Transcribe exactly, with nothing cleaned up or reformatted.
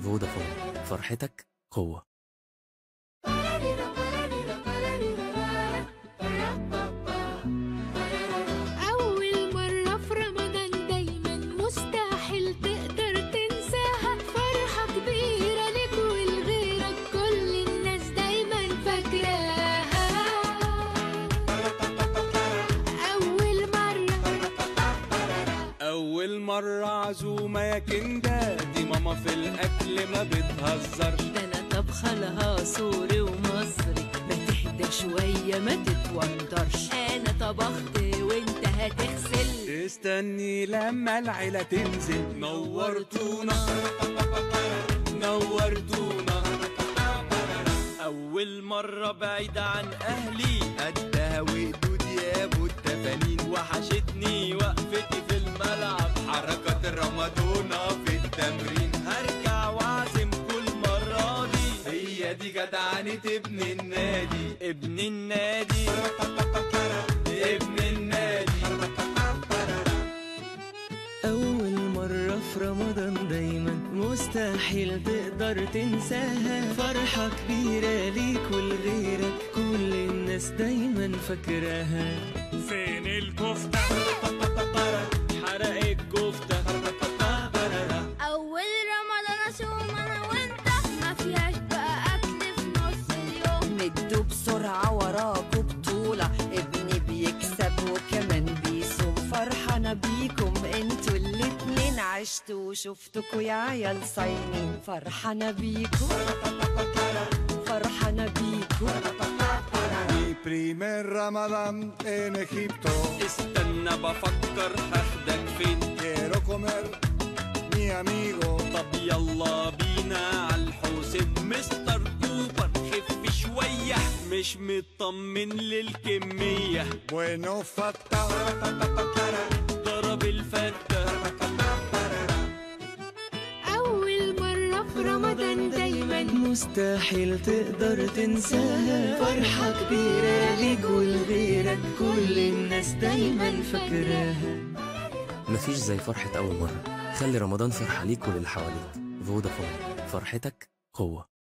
فودافون، فرحتك قوة. أول مرة في رمضان دايما مستحيل تقدر تنساها، فرحة كبيرة لك ولغيرك كل الناس دايما فاكراها. أول مرة أول مرة عزومة يا كندا، دي ماما في الأكل ما بتهزرش، ده أنا طبخة لها سوري ومصري، ما تهدى شوية ما تتوترش، أنا طبخت وأنت هتغسل، استني لما العيلة تنزل. نورتونا نورتونا. أول مرة بعيدة عن أهلي، قدها وقدود يا أبو التفانين، وحشتني وقفتي في الملعب، حركات رمضونا في التمرين، هرجع وأعزم كل مرة دي، هي دي جدعنة ابن النادي، ابن النادي ابن النادي. أول مرة في رمضان دايما مستحيل تقدر تنساها، فرحة كبيرة ليك ولغيرك كل الناس دايما فاكراها. فين الكفتة؟ حرق الكفتة. أول رمضان أصوم أنا وأنت، ما فيهاش بقى أكل في نص اليوم، مدوا بسرعة وراكوا بطولة، ابني بيكسب وكمان بيصوم، فرحانة بيكم انتوا الاتنين، عشتوا وشفتكوا يا عيال صايمين، فرحانة بيكم فرحانة بيكم. Mi primer Ramadán en Egipto. استنى بفكر هاخدك فين. Quiero comer mi amigo. طب يلا بينا عالحسين، مستر كوبر خف شوية، مش مطمن للكمية. Bueno fata. ضرب الفتة. أول مرة في رمضان دايما مستحيل تقدر تنساها، فرحة كبيرة ليك ولغيرك كل الناس دايما فاكراها. مفيش زي فرحة أول مرة، خلي رمضان فرحة ليك وللي حواليك. فودافون، فرحتك قوة.